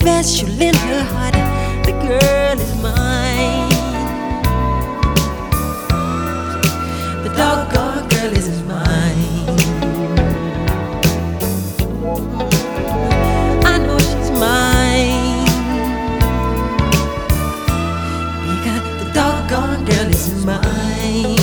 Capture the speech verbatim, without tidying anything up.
confess you lent her heart. The girl is mine. The doggone girl is mine. I know she's mine because the doggone girl is mine.